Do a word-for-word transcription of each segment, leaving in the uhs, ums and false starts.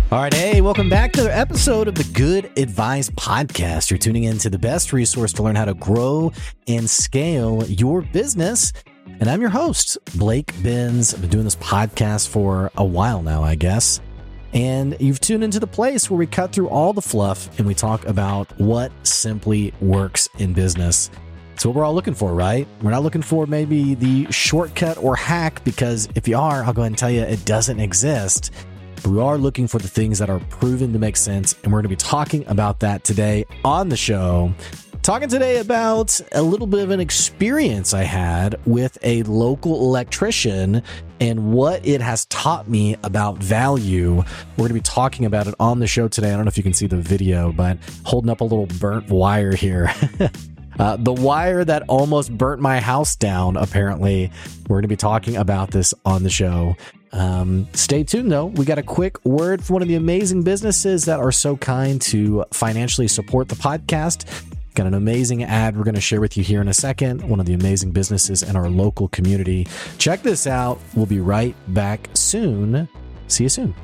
All right, hey, welcome back to another episode of the Good Advice Podcast. You're tuning into the best resource to learn how to grow and scale your business. And I'm your host, Blake Benz. I've been doing this podcast for a while now, I guess. And you've tuned into the place where we cut through all the fluff and we talk about what simply works in business. It's what we're all looking for, right? We're not looking for maybe the shortcut or hack, because if you are, I'll go ahead and tell you it doesn't exist. But we are looking for the things that are proven to make sense, and we're going to be talking about that today on the show. Talking today about a little bit of an experience I had with a local electrician and what it has taught me about value. We're going to be talking about it on the show today. I don't know if you can see the video, but holding up a little burnt wire here. Uh, the wire that almost burnt my house down, apparently. We're going to be talking about this on the show. Um, stay tuned, though. We got a quick word from one of the amazing businesses that are so kind to financially support the podcast. Got an amazing ad we're going to share with you here in a second. One of the amazing businesses in our local community. Check this out. We'll be right back soon. See you soon.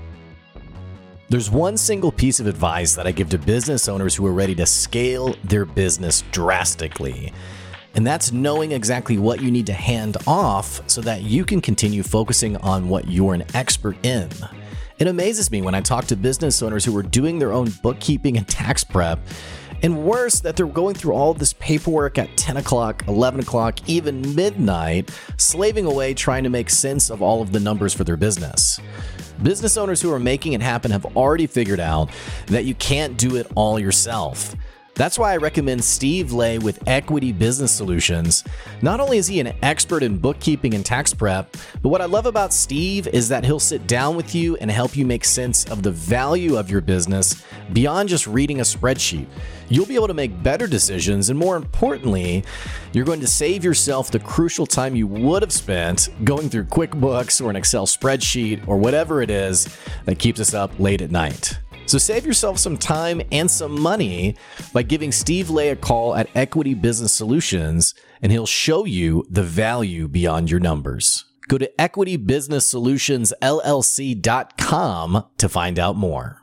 There's one single piece of advice that I give to business owners who are ready to scale their business drastically. And that's knowing exactly what you need to hand off so that you can continue focusing on what you're an expert in. It amazes me when I talk to business owners who are doing their own bookkeeping and tax prep, and worse, that they're going through all of this paperwork at ten o'clock, eleven o'clock, even midnight, slaving away trying to make sense of all of the numbers for their business. Business owners who are making it happen have already figured out that you can't do it all yourself. That's why I recommend Steve Lay with Equity Business Solutions. Not only is he an expert in bookkeeping and tax prep, but what I love about Steve is that he'll sit down with you and help you make sense of the value of your business beyond just reading a spreadsheet. You'll be able to make better decisions, and more importantly, you're going to save yourself the crucial time you would have spent going through QuickBooks or an Excel spreadsheet or whatever it is that keeps us up late at night. So save yourself some time and some money by giving Steve Lay a call at Equity Business Solutions, and he'll show you the value beyond your numbers. Go to equity business solutions l l c dot com to find out more.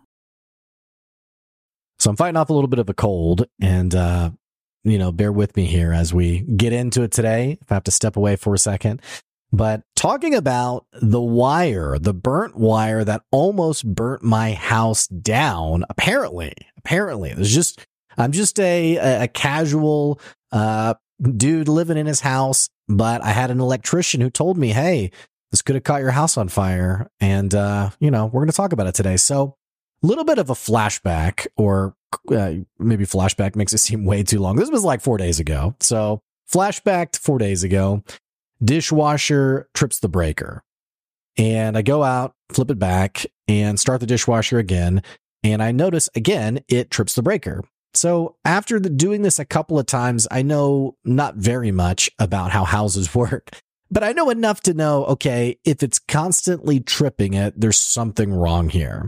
So I'm fighting off a little bit of a cold, and, uh, you know, bear with me here as we get into it today. If I have to step away for a second. But talking about the wire, the burnt wire that almost burnt my house down, apparently, apparently, there's just, I'm just a, a casual, uh, dude living in his house, but I had an electrician who told me, hey, this could have caught your house on fire. And, uh, you know, we're going to talk about it today. So a little bit of a flashback, or uh, maybe flashback makes it seem way too long. This was like four days ago. So flashback to four days ago. Dishwasher trips the breaker, and I go out, flip it back, and start the dishwasher again, and I notice again it trips the breaker. So after the, doing this a couple of times, I know not very much about how houses work, but I know enough to know, okay, if it's constantly tripping it, there's something wrong here.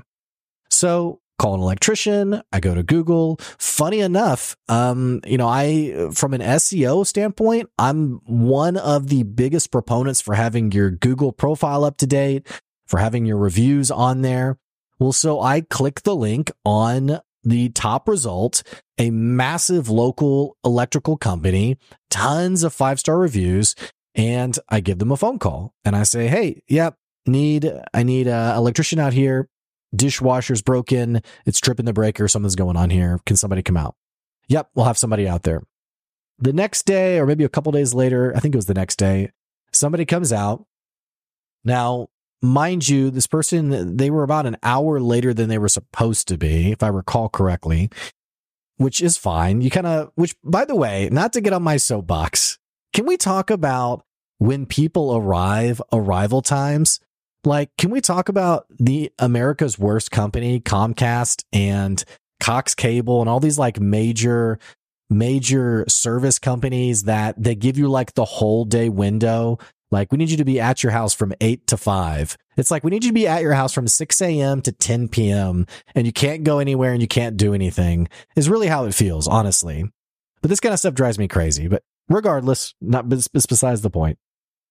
So call an electrician. I go to Google. Funny enough, um, you know, I, from an S E O standpoint, I'm one of the biggest proponents for having your Google profile up to date, for having your reviews on there. Well, so I click the link on the top result, a massive local electrical company, tons of five-star reviews, and I give them a phone call and I say, hey, yep, need, I need an electrician out here. Dishwasher's broken. It's tripping the breaker. Something's going on here. Can somebody come out? Yep, we'll have somebody out there. The next day, or maybe a couple days later, I think it was the next day, somebody comes out. Now, mind you, this person, they were about an hour later than they were supposed to be, if I recall correctly, which is fine. You kind of, which, by the way, not to get on my soapbox, can we talk about when people arrive, arrival times? Like, can we talk about the America's worst company, Comcast and Cox Cable and all these like major, major service companies that they give you like the whole day window? Like, we need you to be at your house from eight to five. It's like, we need you to be at your house from six a.m. to ten p.m. and you can't go anywhere and you can't do anything, is really how it feels, honestly. But this kind of stuff drives me crazy. But regardless, not it's besides the point.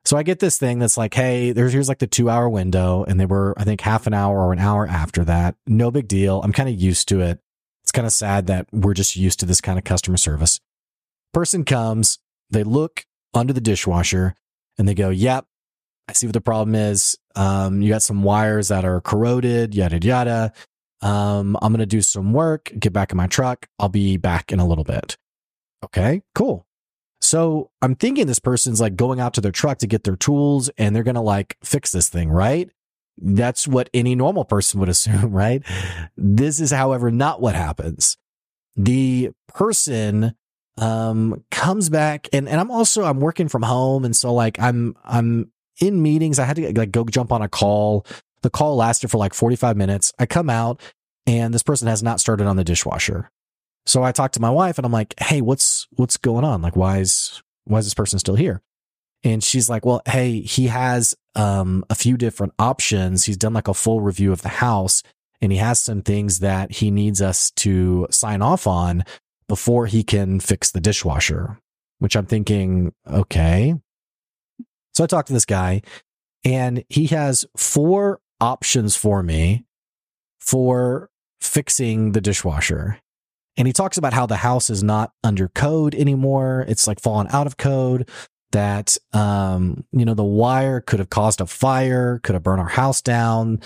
So I get this thing that's like, hey, there's here's like the two hour window. And they were, I think, half an hour or an hour after that. No big deal. I'm kind of used to it. It's kind of sad that we're just used to this kind of customer service. Person comes, they look under the dishwasher and they go, yep, I see what the problem is. Um, you got some wires that are corroded, yada, yada. Um, I'm going to do some work, get back in my truck. I'll be back in a little bit. Okay, cool. So I'm thinking this person's like going out to their truck to get their tools and they're going to like fix this thing, right? That's what any normal person would assume, right? This is, however, not what happens. The person um, comes back and, and I'm also, I'm working from home. And so like I'm, I'm in meetings. I had to like go jump on a call. The call lasted for like forty-five minutes. I come out and this person has not started on the dishwasher. So I talked to my wife and I'm like, hey, what's, what's going on? Like, why is, why is this person still here? And she's like, well, hey, he has um, a few different options. He's done like a full review of the house and he has some things that he needs us to sign off on before he can fix the dishwasher, which I'm thinking, okay. So I talked to this guy and he has four options for me for fixing the dishwasher. And he talks about how the house is not under code anymore. It's like fallen out of code, that, um, you know, the wire could have caused a fire, could have burned our house down.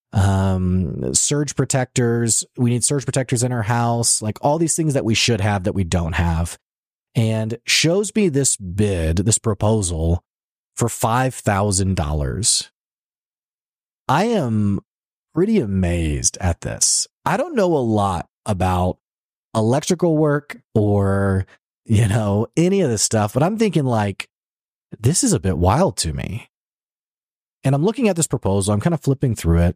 Um, surge protectors. We need surge protectors in our house, like all these things that we should have that we don't have. And shows me this bid, this proposal for five thousand dollars. I am pretty amazed at this. I don't know a lot about electrical work or, you know, any of this stuff, but I'm thinking like, this is a bit wild to me. And I'm looking at this proposal. I'm kind of flipping through it.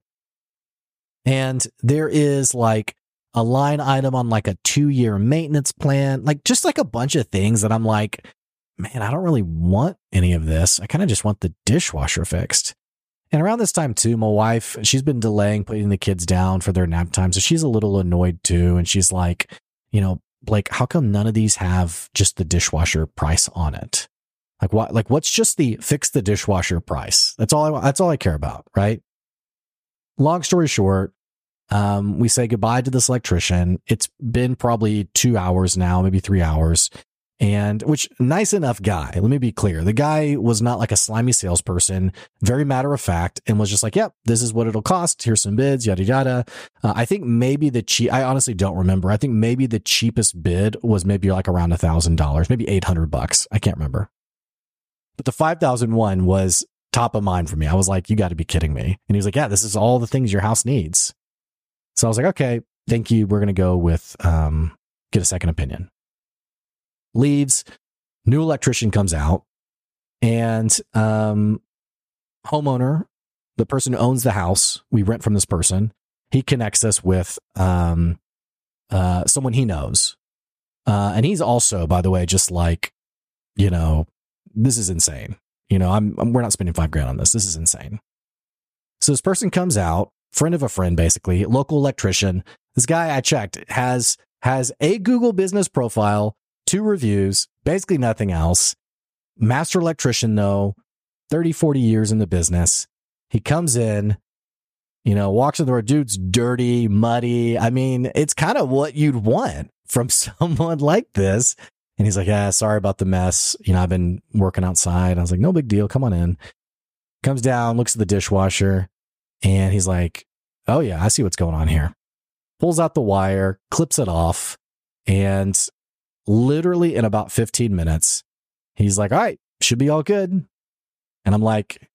And there is like a line item on like a two year maintenance plan, like just like a bunch of things that I'm like, man, I don't really want any of this. I kind of just want the dishwasher fixed. And around this time too, my wife, she's been delaying putting the kids down for their nap time. So she's a little annoyed too. And she's like, you know, Blake, how come none of these have just the dishwasher price on it? Like what, like what's just the fix the dishwasher price? That's all I, that's all I care about. Right. Long story short, um, we say goodbye to this electrician. It's been probably two hours now, maybe three hours. And which nice enough guy. Let me be clear. The guy was not like a slimy salesperson, very matter of fact, and was just like, yep, this is what it'll cost. Here's some bids, yada, yada. Uh, I think maybe the cheap, I honestly don't remember. I think maybe the cheapest bid was maybe like around a thousand dollars, maybe eight hundred bucks. I can't remember. But the five thousand one was top of mind for me. I was like, you got to be kidding me. And he was like, yeah, this is all the things your house needs. So I was like, okay, thank you. We're going to go with, um, get a second opinion. Leaves, new electrician comes out, and um, homeowner, the person who owns the house, we rent from this person. He connects us with um, uh, someone he knows. Uh, and he's also, by the way, just like, you know, this is insane. You know, I'm, I'm we're not spending five grand on this. This is insane. So this person comes out, friend of a friend, basically, local electrician. This guy I checked has has a Google business profile, two reviews, basically nothing else. Master electrician, though, thirty, forty years in the business. He comes in, you know, walks in the door. Dude's dirty, muddy. I mean, it's kind of what you'd want from someone like this. And he's like, yeah, sorry about the mess. You know, I've been working outside. I was like, no big deal. Come on in. Comes down, looks at the dishwasher, and he's like, oh, yeah, I see what's going on here. Pulls out the wire, clips it off, and literally in about fifteen minutes, he's like, all right, should be all good. And I'm like,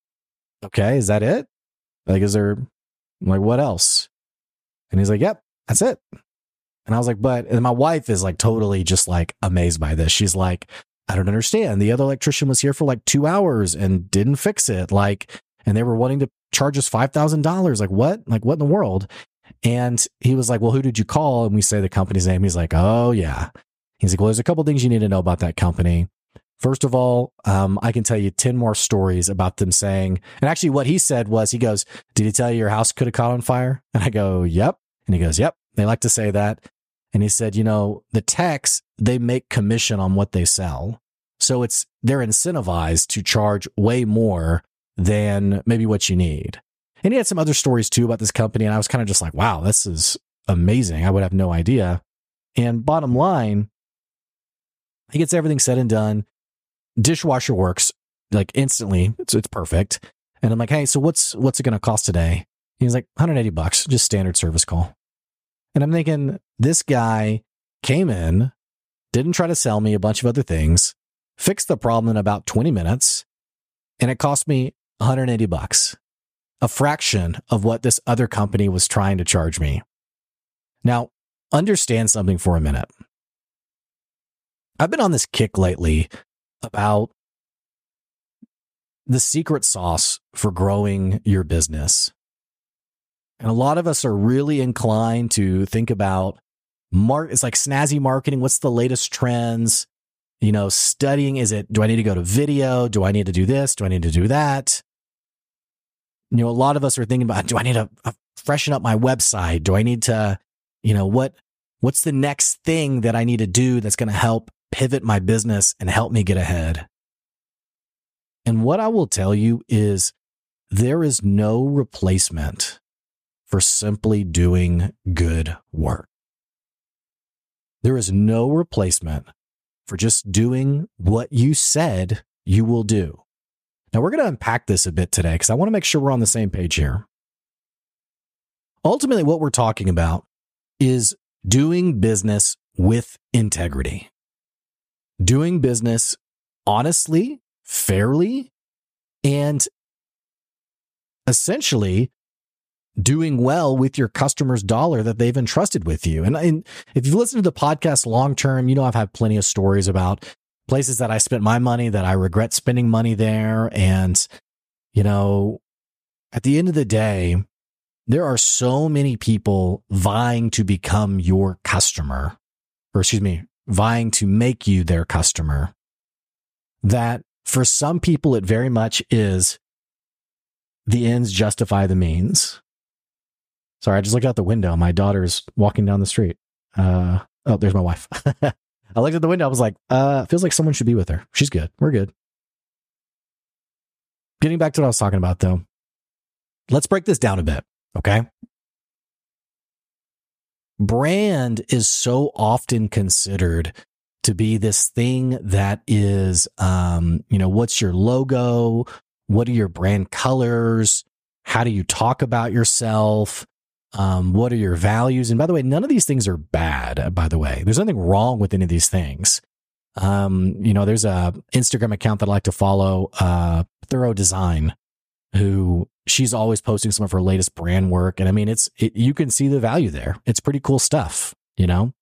okay, is that it? Like, is there, I'm like, what else? And he's like, yep, that's it. And I was like, but, and my wife is like totally just like amazed by this. She's like, I don't understand. The other electrician was here for like two hours and didn't fix it. Like, and they were wanting to charge us five thousand dollars. Like, what? Like, what in the world? And he was like, well, who did you call? And we say the company's name. He's like, oh, yeah. He's like, well, there's a couple things you need to know about that company. First of all, um, I can tell you ten more stories about them saying, and actually what he said was, he goes, did he tell you your house could have caught on fire? And I go, yep. And he goes, yep. They like to say that. And he said, you know, the techs, they make commission on what they sell. So it's they're incentivized to charge way more than maybe what you need. And he had some other stories too about this company. And I was kind of just like, wow, this is amazing. I would have no idea. And bottom line, he gets everything said and done. Dishwasher works like instantly. It's, it's perfect. And I'm like, hey, so what's, what's it going to cost today? He's like one hundred eighty bucks, just standard service call. And I'm thinking this guy came in, didn't try to sell me a bunch of other things, fixed the problem in about twenty minutes. And it cost me one hundred eighty bucks, a fraction of what this other company was trying to charge me. Now, understand something for a minute. I've been on this kick lately about the secret sauce for growing your business. And a lot of us are really inclined to think about mar- it's like snazzy marketing. What's the latest trends? You know, studying, is it, do I need to go to video? Do I need to do this? Do I need to do that? You know, a lot of us are thinking about, do I need to uh, freshen up my website? Do I need to, you know, what, what's the next thing that I need to do that's going to help pivot my business and help me get ahead? And what I will tell you is there is no replacement for simply doing good work. There is no replacement for just doing what you said you will do. Now, we're going to unpack this a bit today because I want to make sure we're on the same page here. Ultimately, what we're talking about is doing business with integrity, doing business honestly, fairly, and essentially doing well with your customer's dollar that they've entrusted with you. And, and if you've listened to the podcast long term, you know I've had plenty of stories about places that I spent my money that I regret spending money there. And, you know, at the end of the day, there are so many people vying to become your customer, or excuse me, vying to make you their customer, that for some people, it very much is the ends justify the means. Sorry, I just looked out the window. My daughter's walking down the street. Uh, oh, there's my wife. I looked at the window. I was like, uh, feels like someone should be with her. She's good. We're good. Getting back to what I was talking about, though. Let's break this down a bit, okay? Brand is so often considered to be this thing that is, um, you know, what's your logo? What are your brand colors? How do you talk about yourself? Um, what are your values? And by the way, none of these things are bad, by the way. There's nothing wrong with any of these things. Um, you know, there's a Instagram account that I like to follow, uh, Thorough Design, who she's always posting some of her latest brand work. And I mean, it's, it, you can see the value there. It's pretty cool stuff, you know?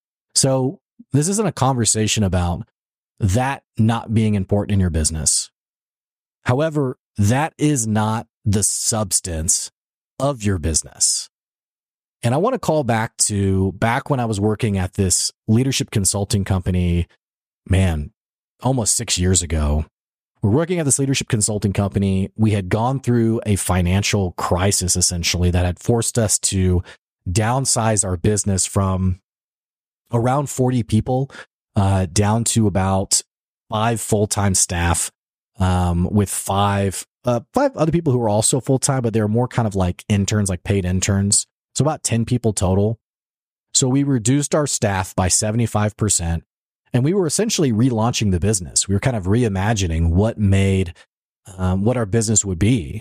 So this isn't a conversation about that not being important in your business. However, that is not the substance of your business. And I want to call back to back when I was working at this leadership consulting company, man, almost six years ago. We're working at this leadership consulting company. We had gone through a financial crisis, essentially, that had forced us to downsize our business from around forty people uh, down to about five full-time staff, um, with five uh, five other people who were also full-time, but they were more kind of like interns, like paid interns. So about ten people total. So we reduced our staff by seventy-five percent. And we were essentially relaunching the business. We were kind of reimagining what made, um, what our business would be.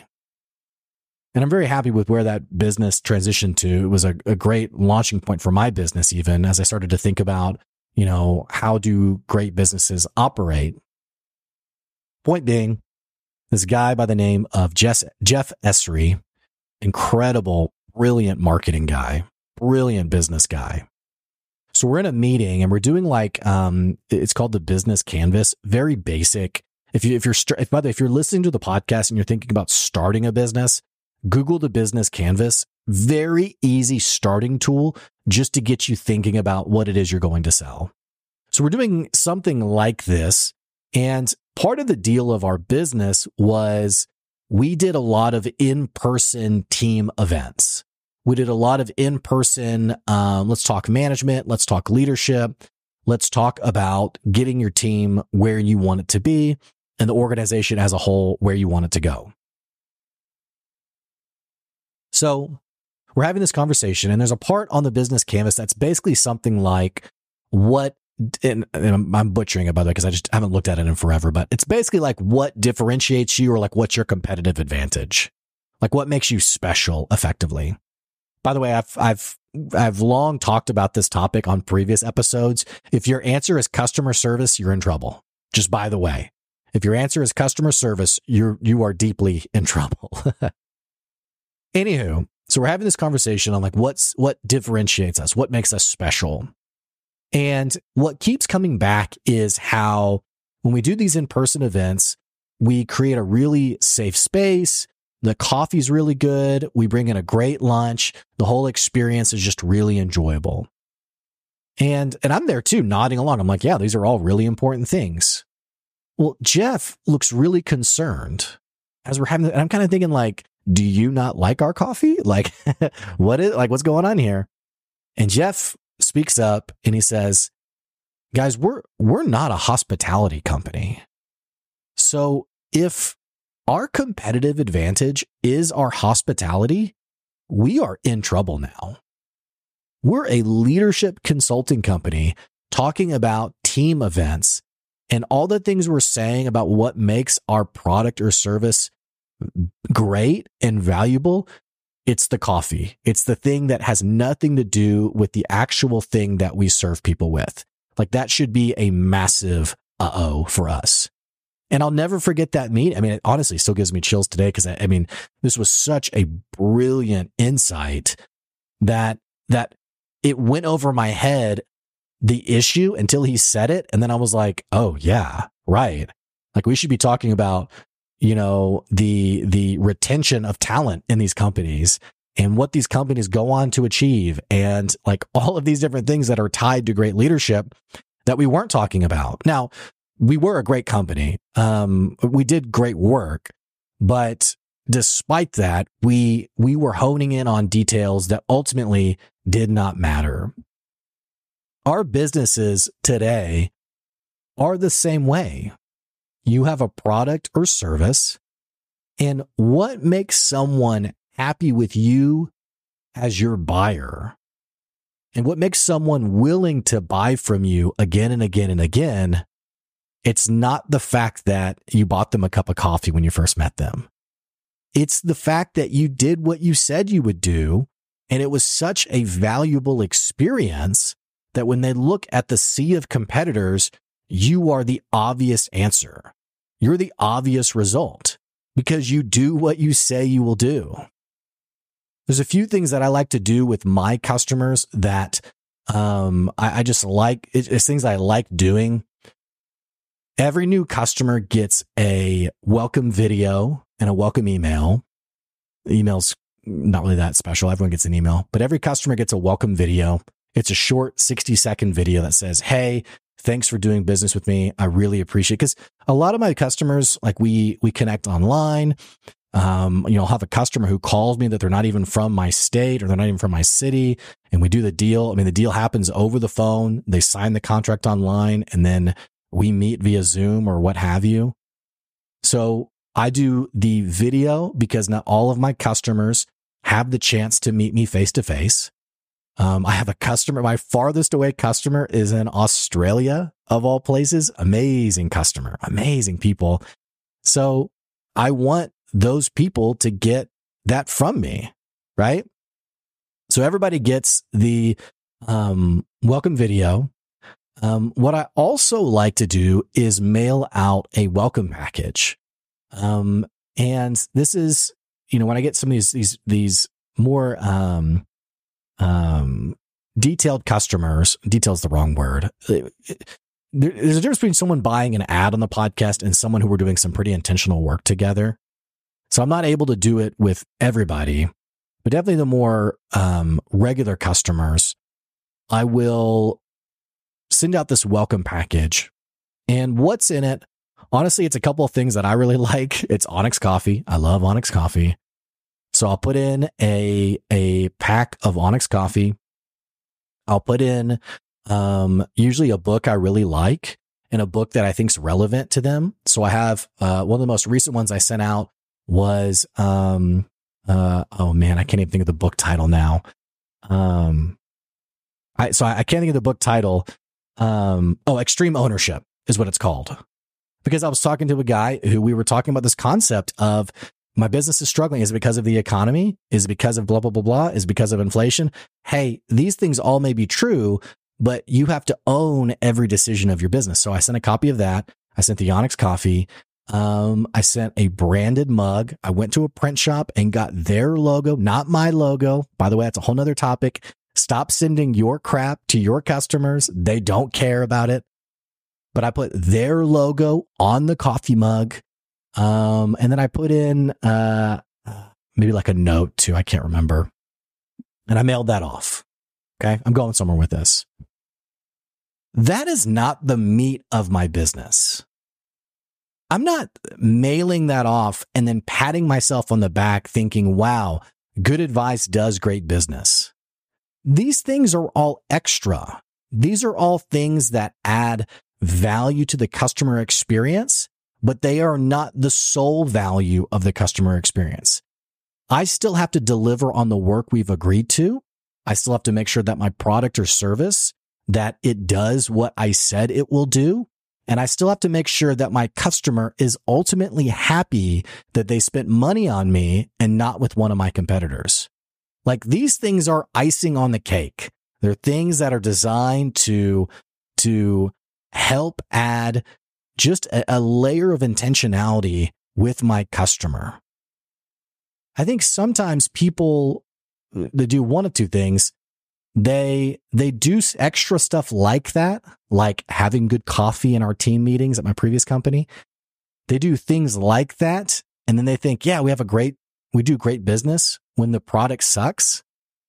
And I'm very happy with where that business transitioned to. It was a, a great launching point for my business, even as I started to think about, you know, how do great businesses operate? Point being, this guy by the name of Jeff, Jeff Esri, incredible, brilliant marketing guy, brilliant business guy. So we're in a meeting and we're doing like, um, it's called the business canvas, very basic. If you, if you're, if by the way, if you're listening to the podcast and you're thinking about starting a business, Google the business canvas, very easy starting tool just to get you thinking about what it is you're going to sell. So we're doing something like this. And part of the deal of our business was we did a lot of in-person team events. We did a lot of in-person, um, let's talk management, let's talk leadership, let's talk about getting your team where you want it to be and the organization as a whole where you want it to go. So we're having this conversation, and there's a part on the business canvas that's basically something like what, and, and I'm butchering it by the way, because I just haven't looked at it in forever, but it's basically like what differentiates you, or like what's your competitive advantage, like what makes you special effectively. By the way, I've, I've, I've long talked about this topic on previous episodes. If your answer is customer service, you're in trouble. Just by the way, if your answer is customer service, you're, you are deeply in trouble. Anywho, so we're having this conversation on like what's what differentiates us, what makes us special. And what keeps coming back is how when we do these in-person events, we create a really safe space. The coffee's really good. We bring in a great lunch. The whole experience is just really enjoyable. And and I'm there too, nodding along. I'm like, yeah, these are all really important things. Well, Jeff looks really concerned as we're having, and I'm kind of thinking like, do you not like our coffee? Like, what is, like, what's going on here? And Jeff speaks up and he says, guys, we're, we're not a hospitality company. So if our competitive advantage is our hospitality, we are in trouble now. We're a leadership consulting company talking about team events, and all the things we're saying about what makes our product or service great and valuable, it's the coffee. It's the thing that has nothing to do with the actual thing that we serve people with. Like that should be a massive uh-oh for us. And I'll never forget that meeting. I mean, it honestly still gives me chills today because I, I mean, this was such a brilliant insight that that it went over my head, the issue, until he said it. And then I was like, oh yeah, right. Like we should be talking about, you know, the, the retention of talent in these companies and what these companies go on to achieve. And like all of these different things that are tied to great leadership that we weren't talking about. Now, we were a great company. Um, we did great work, but despite that, we, we were honing in on details that ultimately did not matter. Our businesses today are the same way. You have a product or service, and what makes someone happy with you as your buyer, and what makes someone willing to buy from you again and again and again, it's not the fact that you bought them a cup of coffee when you first met them. It's the fact that you did what you said you would do, and it was such a valuable experience that when they look at the sea of competitors, you are the obvious answer. You're the obvious result because you do what you say you will do. There's a few things that I like to do with my customers that um, I, I just like. It, it's things I like doing. Every new customer gets a welcome video and a welcome email. The email's not really that special. Everyone gets an email, but every customer gets a welcome video. It's a short sixty second video that says, hey, thanks for doing business with me. I really appreciate it. Because a lot of my customers, like we, we connect online. Um, you know, I'll have a customer who calls me that they're not even from my state or they're not even from my city. And we do the deal. I mean, the deal happens over the phone. They sign the contract online and then we meet via Zoom or what have you. So I do the video because not all of my customers have the chance to meet me face to face. Um, I have a customer, my farthest away customer is in Australia, of all places. Amazing customer, amazing people. So I want those people to get that from me, right? So everybody gets the um, welcome video. Um, what I also like to do is mail out a welcome package. Um, and this is, you know, when I get some of these, these, these more, um, um, detailed customers, detail's the wrong word. It, it, there, there's a difference between someone buying an ad on the podcast and someone who we're doing some pretty intentional work together. So I'm not able to do it with everybody, but definitely the more, um, regular customers, I will send out this welcome package. And what's in it? Honestly, it's a couple of things that I really like. It's Onyx coffee. I love Onyx coffee. So I'll put in a, a pack of Onyx coffee. I'll put in um, usually a book I really like and a book that I think is relevant to them. So I have, uh, one of the most recent ones I sent out was, um, uh, oh man, I can't even think of the book title now. Um, I, so I, I can't think of the book title. Um, oh, Extreme Ownership is what it's called. Because I was talking to a guy who we were talking about this concept of my business is struggling. Is it because of the economy? Is it because of blah, blah, blah, blah? Is it because of inflation? Hey, these things all may be true, but you have to own every decision of your business. So I sent a copy of that. I sent the Onyx coffee. Um, I sent a branded mug. I went to a print shop and got their logo, not my logo. By the way, that's a whole nother topic. Stop sending your crap to your customers. They don't care about it. But I put their logo on the coffee mug. Um, and then I put in, uh, maybe like a note too. I can't remember. And I mailed that off. Okay. I'm going somewhere with this. That is not the meat of my business. I'm not mailing that off and then patting myself on the back thinking, wow, Good Advice does great business. These things are all extra. These are all things that add value to the customer experience, but they are not the sole value of the customer experience. I still have to deliver on the work we've agreed to. I still have to make sure that my product or service, that it does what I said it will do. And I still have to make sure that my customer is ultimately happy that they spent money on me and not with one of my competitors. Like, these things are icing on the cake. They're things that are designed to, to help add just a, a layer of intentionality with my customer. I think sometimes people, they do one of two things. They, they do extra stuff like that, like having good coffee in our team meetings at my previous company. They do things like that. And then they think, yeah, we have a great, we do great business when the product sucks.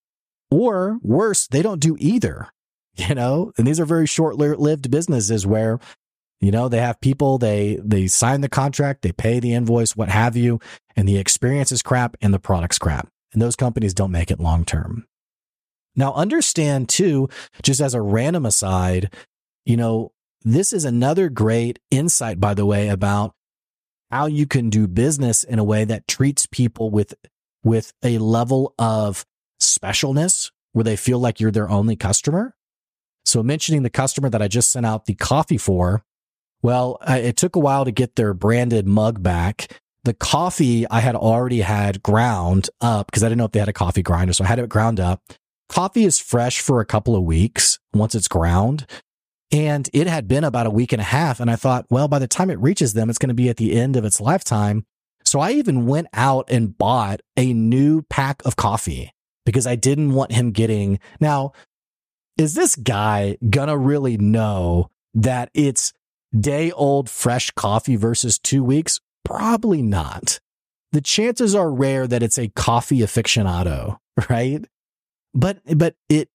Or worse, they don't do either, you know, and these are very short-lived businesses where, you know, they have people, they, they sign the contract, they pay the invoice, what have you, and the experience is crap and the product's crap. And those companies don't make it long-term. Now, understand too, just as a random aside, you know, this is another great insight, by the way, about how you can do business in a way that treats people with, with a level of specialness where they feel like you're their only customer. So mentioning the customer that I just sent out the coffee for, well, it took a while to get their branded mug back. The coffee I had already had ground up because I didn't know if they had a coffee grinder. So I had it ground up. Coffee is fresh for a couple of weeks once it's ground. And it had been about a week and a half. And I thought, well, by the time it reaches them, it's going to be at the end of its lifetime. So I even went out and bought a new pack of coffee because I didn't want him getting. Now, is this guy gonna really know that it's day old fresh coffee versus two weeks? Probably not. The chances are rare that it's a coffee aficionado, right? But, but it,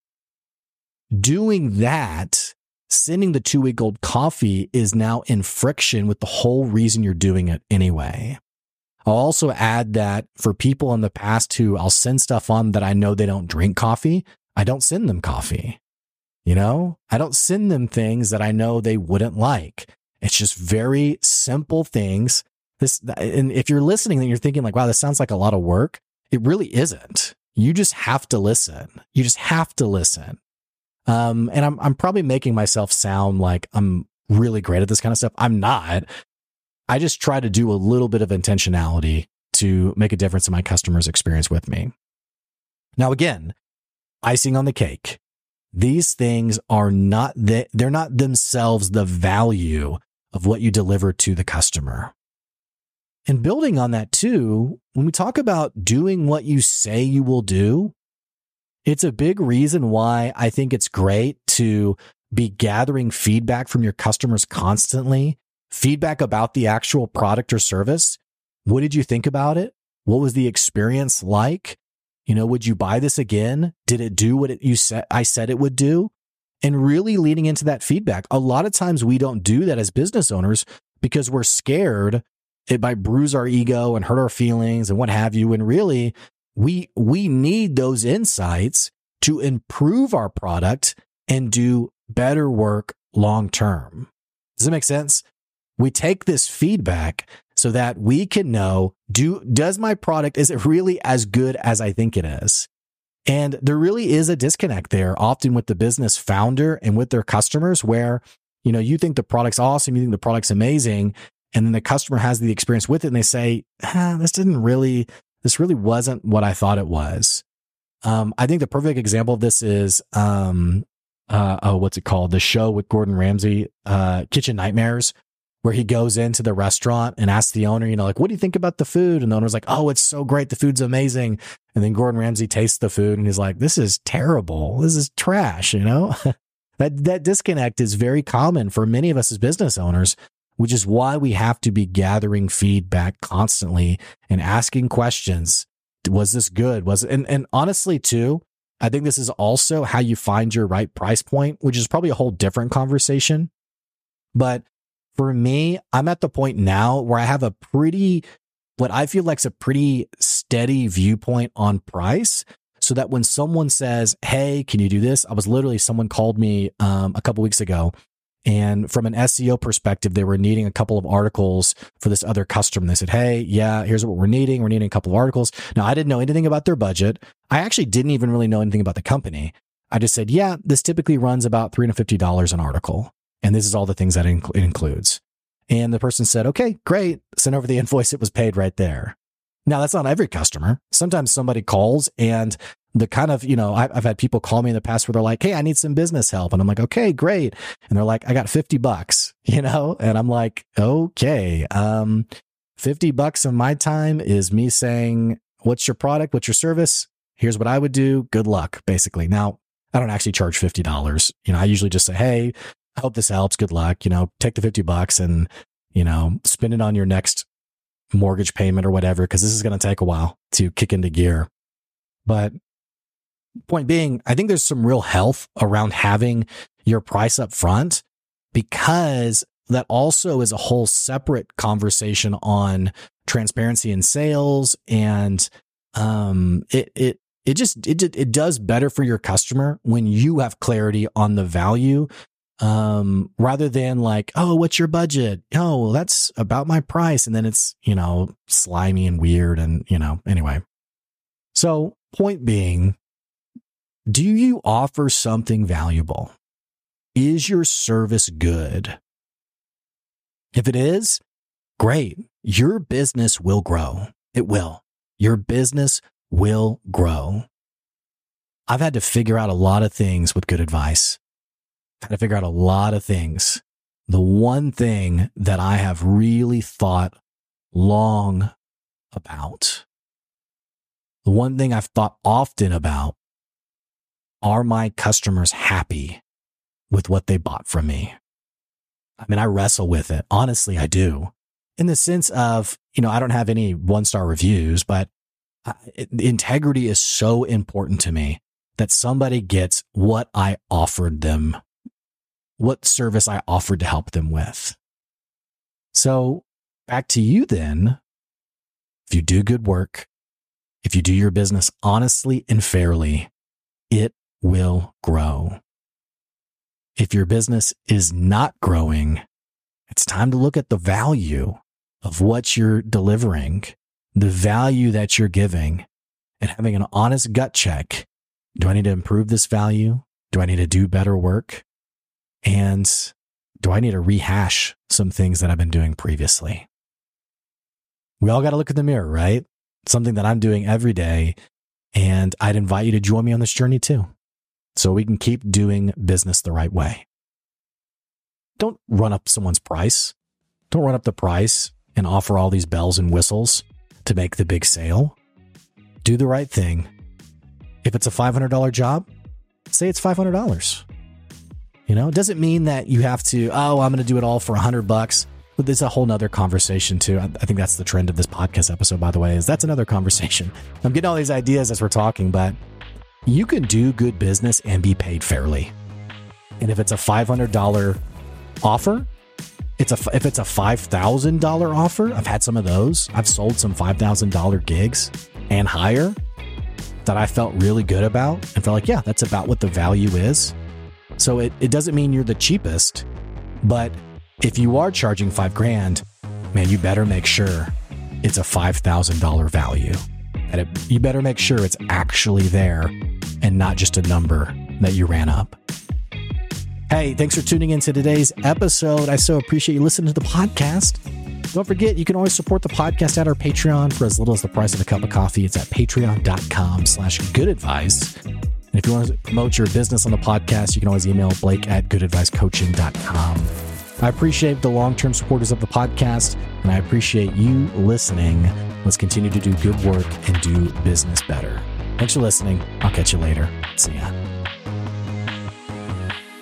doing that, sending the two week old coffee is now in friction with the whole reason you're doing it anyway. I'll also add that for people in the past who I'll send stuff on that I know they don't drink coffee, I don't send them coffee. You know, I don't send them things that I know they wouldn't like. It's just very simple things. This, and if you're listening and you're thinking like, wow, this sounds like a lot of work, it really isn't. You just have to listen. You just have to listen. Um, and I'm, I'm probably making myself sound like I'm really great at this kind of stuff. I'm not. I just try to do a little bit of intentionality to make a difference in my customer's experience with me. Now, again, icing on the cake. These things are not, the, they're not themselves the value of what you deliver to the customer. And building on that too, when we talk about doing what you say you will do, it's a big reason why I think it's great to be gathering feedback from your customers constantly, feedback about the actual product or service. What did you think about it? What was the experience like? You know, would you buy this again? Did it do what it, you said I said it would do? And really leaning into that feedback. A lot of times we don't do that as business owners because we're scared it might bruise our ego and hurt our feelings and what have you. And really, we we need those insights to improve our product and do better work long term. Does it make sense? We take this feedback so that we can know, do does my product, is it really as good as I think it is? And there really is a disconnect there, often with the business founder and with their customers, where, you know, you think the product's awesome, you think the product's amazing, and then the customer has the experience with it and they say, ah, this didn't really, this really wasn't what I thought it was. Um, I think the perfect example of this is, um, uh, oh, what's it called? The show with Gordon Ramsay, uh, Kitchen Nightmares, where he goes into the restaurant and asks the owner, you know, like, what do you think about the food? And the owner's like, oh, it's so great. The food's amazing. And then Gordon Ramsay tastes the food and he's like, this is terrible. This is trash. You know, that, that disconnect is very common for many of us as business owners, which is why we have to be gathering feedback constantly and asking questions. Was this good? Was it? And, and honestly, too, I think this is also how you find your right price point, which is probably a whole different conversation. But for me, I'm at the point now where I have a pretty, what I feel like is a pretty steady viewpoint on price, so that when someone says, hey, can you do this? I was literally, someone called me um, a couple weeks ago, and from an S E O perspective, they were needing a couple of articles for this other customer. They said, hey, yeah, here's what we're needing. We're needing a couple of articles. Now, I didn't know anything about their budget. I actually didn't even really know anything about the company. I just said, yeah, this typically runs about three hundred fifty dollars an article. And this is all the things that it includes. And the person said, okay, great. Send over the invoice. It was paid right there. Now, that's not every customer. Sometimes somebody calls and the kind of, you know, I've, I've had people call me in the past where they're like, hey, I need some business help. And I'm like, okay, great. And they're like, I got fifty bucks, you know? And I'm like, okay, um, fifty bucks of my time is me saying, what's your product? What's your service? Here's what I would do. Good luck, basically. Now, I don't actually charge fifty dollars. You know, I usually just say, hey, I hope this helps. Good luck. You know, take the fifty bucks and, you know, spend it on your next mortgage payment or whatever, because this is going to take a while to kick into gear. But point being, I think there's some real health around having your price up front, because that also is a whole separate conversation on transparency in sales. And um, it, it, it just, it, it does better for your customer when you have clarity on the value. Um, rather than like, oh, what's your budget? Oh, well, that's about my price. And then it's, you know, slimy and weird. And, you know, anyway. So point being, do you offer something valuable? Is your service good? If it is, great. Your business will grow. It will. Your business will grow. I've had to figure out a lot of things with good advice. Had to figure out a lot of things. The one thing that I have really thought long about, the one thing I've thought often about, are my customers happy with what they bought from me? I mean, I wrestle with it. Honestly, I do. In the sense of, you know, I don't have any one-star reviews, but I, it, integrity is so important to me, that somebody gets what I offered them, what service I offered to help them with. So back to you then. If you do good work, if you do your business honestly and fairly, it will grow. If your business is not growing, it's time to look at the value of what you're delivering, the value that you're giving, and having an honest gut check. Do I need to improve this value? Do I need to do better work? And do I need to rehash some things that I've been doing previously? We all got to look in the mirror, right? Something that I'm doing every day. And I'd invite you to join me on this journey too, so we can keep doing business the right way. Don't run up someone's price. Don't run up the price and offer all these bells and whistles to make the big sale. Do the right thing. If it's a five hundred dollars job, say it's five hundred dollars. You know, it doesn't mean that you have to, oh, I'm going to do it all for a hundred bucks. But there's a whole nother conversation too. I think that's the trend of this podcast episode, by the way, is that's another conversation. I'm getting all these ideas as we're talking, but you can do good business and be paid fairly. And if it's a five hundred dollars offer, it's a, if it's a five thousand dollars offer, I've had some of those. I've sold some five thousand dollars gigs and higher that I felt really good about and felt like, yeah, that's about what the value is. So it, it doesn't mean you're the cheapest, but if you are charging five grand, man, you better make sure it's a five thousand dollars value. And it, you better make sure it's actually there and not just a number that you ran up. Hey, thanks for tuning into today's episode. I so appreciate you listening to the podcast. Don't forget, you can always support the podcast at our Patreon for as little as the price of a cup of coffee. It's at patreon.com slash good advice. And if you want to promote your business on the podcast, you can always email Blake at good advice coaching dot com. I appreciate the long-term supporters of the podcast, and I appreciate you listening. Let's continue to do good work and do business better. Thanks for listening. I'll catch you later. See ya.